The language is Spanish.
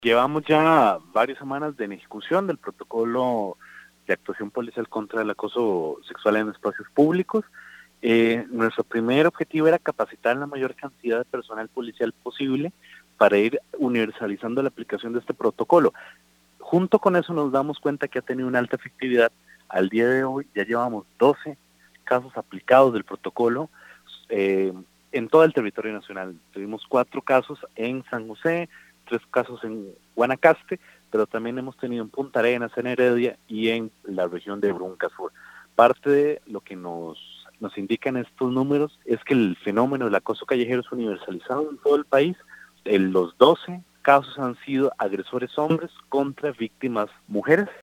Llevamos ya varias semanas de ejecución del protocolo de actuación policial contra el acoso sexual en espacios públicos. Nuestro primer objetivo era capacitar la mayor cantidad de personal policial posible para ir universalizando la aplicación de este protocolo. Junto con eso nos damos cuenta que ha tenido una alta efectividad. Al día de hoy ya llevamos 12 casos aplicados del protocolo en todo el territorio nacional. Tuvimos 4 casos en San José, 3 casos en Guanacaste, pero también hemos tenido en Punta Arenas, en Heredia y en la región de Brunca Sur. Parte de lo que nos indican estos números es que el fenómeno del acoso callejero es universalizado en todo el país. Los 12 casos han sido agresores hombres contra víctimas mujeres